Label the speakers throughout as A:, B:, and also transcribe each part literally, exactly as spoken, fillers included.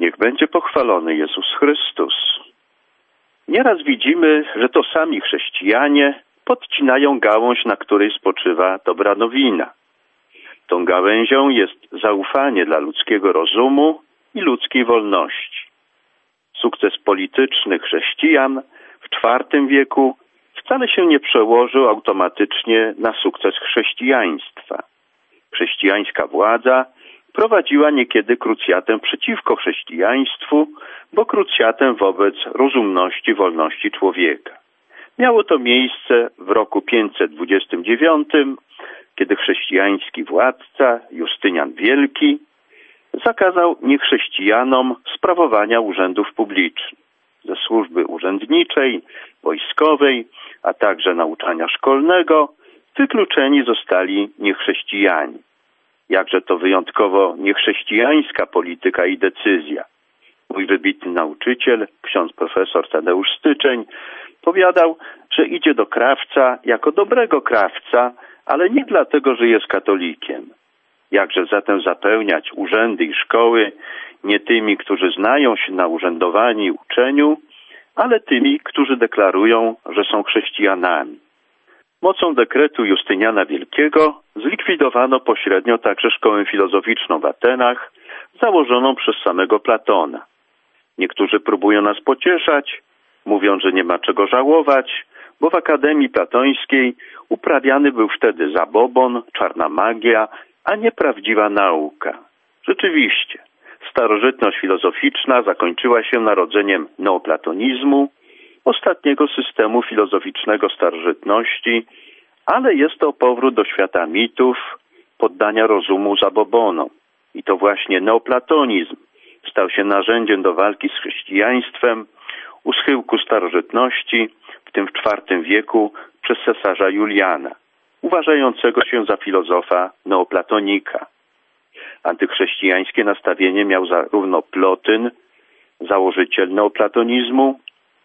A: Niech będzie pochwalony Jezus Chrystus. Nieraz widzimy, że to sami chrześcijanie podcinają gałąź, na której spoczywa dobra nowina. Tą gałęzią jest zaufanie dla ludzkiego rozumu i ludzkiej wolności. Sukces polityczny chrześcijan w czwartym wieku wcale się nie przełożył automatycznie na sukces chrześcijaństwa. Chrześcijańska władza prowadziła niekiedy krucjatę przeciwko chrześcijaństwu, bo krucjatę wobec rozumności, wolności człowieka. Miało to miejsce w roku pięćset dwudziestym dziewiątym, kiedy chrześcijański władca Justynian Wielki zakazał niechrześcijanom sprawowania urzędów publicznych. Ze służby urzędniczej, wojskowej, a także nauczania szkolnego wykluczeni zostali niechrześcijanie. Jakże to wyjątkowo niechrześcijańska polityka i decyzja. Mój wybitny nauczyciel, ksiądz profesor Tadeusz Styczeń, powiadał, że idzie do krawca jako dobrego krawca, ale nie dlatego, że jest katolikiem. Jakże zatem zapełniać urzędy i szkoły nie tymi, którzy znają się na urzędowaniu i uczeniu, ale tymi, którzy deklarują, że są chrześcijanami. Mocą dekretu Justyniana Wielkiego zlikwidowano pośrednio także szkołę filozoficzną w Atenach, założoną przez samego Platona. Niektórzy próbują nas pocieszać, mówią, że nie ma czego żałować, bo w Akademii Platońskiej uprawiany był wtedy zabobon, czarna magia, a nie prawdziwa nauka. Rzeczywiście, starożytność filozoficzna zakończyła się narodzeniem neoplatonizmu, ostatniego systemu filozoficznego starożytności, ale jest to powrót do świata mitów, poddania rozumu zabobonom. I to właśnie neoplatonizm stał się narzędziem do walki z chrześcijaństwem u schyłku starożytności, w tym w czwartym wieku przez cesarza Juliana, uważającego się za filozofa neoplatonika. Antychrześcijańskie nastawienie miał zarówno Plotyn, założyciel neoplatonizmu,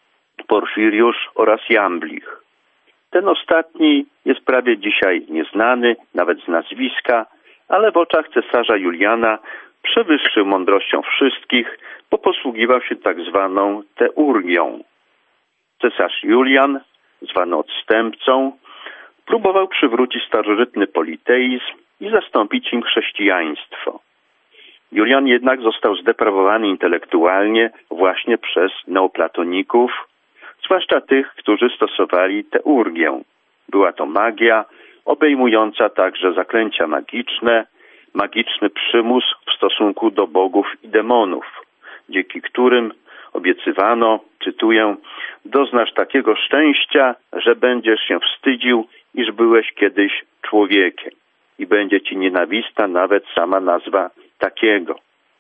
A: Porfiriusz oraz Jamblich. Ten ostatni jest prawie dzisiaj nieznany, nawet z nazwiska, ale w oczach cesarza Juliana przewyższył mądrością wszystkich, bo posługiwał się tak zwaną teurgią. Cesarz Julian, zwany odstępcą, próbował przywrócić starożytny politeizm i zastąpić im chrześcijaństwo. Julian jednak został zdeprawowany intelektualnie właśnie przez neoplatoników, zwłaszcza tych, którzy stosowali teurgię. Była to magia obejmująca także zaklęcia magiczne, magiczny przymus w stosunku do bogów i demonów, dzięki którym obiecywano, cytuję, doznasz takiego szczęścia, że będziesz się wstydził, iż byłeś kiedyś człowiekiem i będzie ci nienawistna nawet sama nazwa takiego.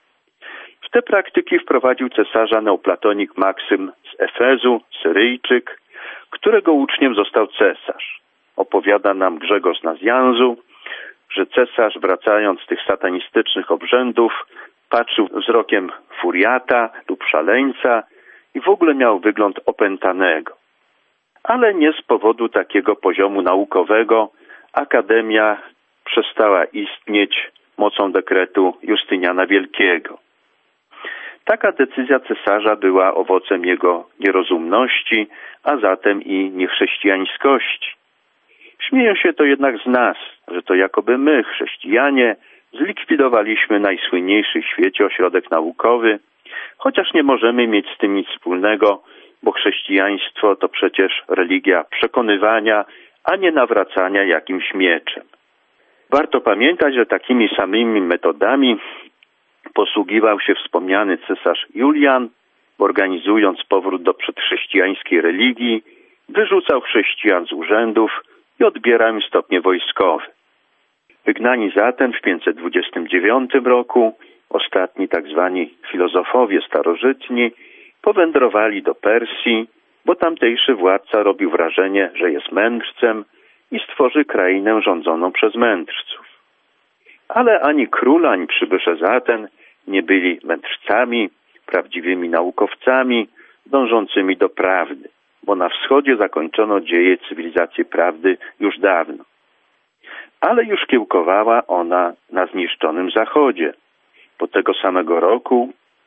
A: W te praktyki wprowadził cesarza neoplatonik Maksym z Efezu, Syryjczyk, którego uczniem został cesarz. Opowiada nam Grzegorz z Nazjanzu, że cesarz, wracając z tych satanistycznych obrzędów, patrzył wzrokiem furiata lub szaleńca i w ogóle miał wygląd opętanego. Ale nie z powodu takiego poziomu naukowego akademia przestała istnieć mocą dekretu Justyniana Wielkiego. Taka decyzja cesarza była owocem jego nierozumności, a zatem i niechrześcijańskości. Śmieją się to jednak z nas, że to jakoby my, chrześcijanie, zlikwidowaliśmy najsłynniejszy w świecie ośrodek naukowy, chociaż nie możemy mieć z tym nic wspólnego, bo chrześcijaństwo to przecież religia przekonywania, a nie nawracania jakimś mieczem. Warto pamiętać, że takimi samymi metodami posługiwał się wspomniany cesarz Julian, organizując powrót do przedchrześcijańskiej religii, wyrzucał chrześcijan z urzędów i odbierał im stopnie wojskowe. Wygnani zatem w pięćset dwudziestym dziewiątym roku ostatni tak zwani filozofowie starożytni powędrowali do Persji, bo tamtejszy władca robił wrażenie, że jest mędrcem i stworzy krainę rządzoną przez mędrców. Ale ani król, ani przybysze z Aten nie byli mędrcami, prawdziwymi naukowcami, dążącymi do prawdy, bo na wschodzie zakończono dzieje cywilizacji prawdy już dawno. Ale już kiełkowała ona na zniszczonym zachodzie. Po tego samego roku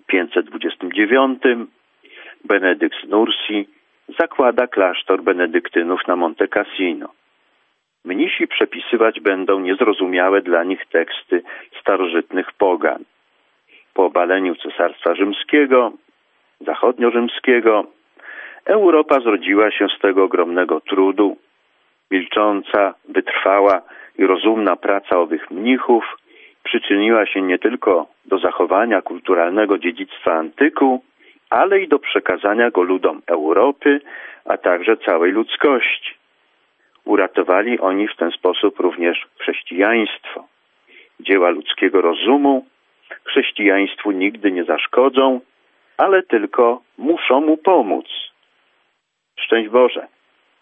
A: pięćset dwudziestym dziewiątym Benedykt z Nursi zakłada klasztor benedyktynów na Monte Cassino. Mnisi przepisywać będą niezrozumiałe dla nich teksty starożytnych pogan. Po obaleniu Cesarstwa Rzymskiego, zachodnio-rzymskiego, Europa zrodziła się z tego ogromnego trudu. Milcząca, wytrwała i rozumna praca owych mnichów przyczyniła się nie tylko do zachowania kulturalnego dziedzictwa antyku, ale i do przekazania go ludom Europy, a także całej ludzkości. Uratowali oni w ten sposób również chrześcijaństwo. Dzieła ludzkiego rozumu chrześcijaństwu nigdy nie zaszkodzą, ale tylko muszą mu pomóc. Szczęść Boże!